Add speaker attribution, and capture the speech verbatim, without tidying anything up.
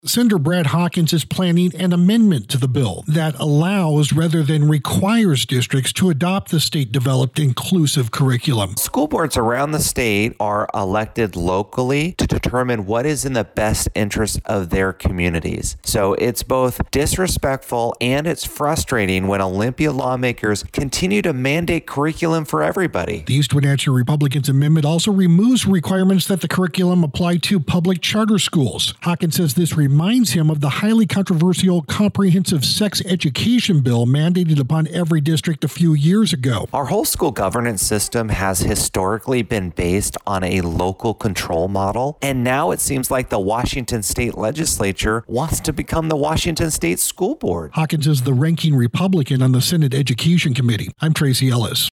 Speaker 1: Senator Brad Hawkins is planning an amendment to the bill that allows rather than requires districts to adopt the state-developed inclusive curriculum.
Speaker 2: School boards around the state are elected locally to determine what is in the best interest of their communities. So it's both disrespectful and it's frustrating when Olympia lawmakers continue to mandate curriculum for everybody.
Speaker 1: The East Wenatchee Republicans' amendment also removes requirements that the curriculum apply to public charter schools. Hawkins says this reminds him of the highly controversial comprehensive sex education bill mandated upon every district a few years ago.
Speaker 2: Our whole school governance system has historically been based on a local control model, and now it seems like the Washington State Legislature wants to become the Washington State School Board.
Speaker 1: Hawkins is the ranking Republican on the Senate Education Committee. I'm Tracy Ellis.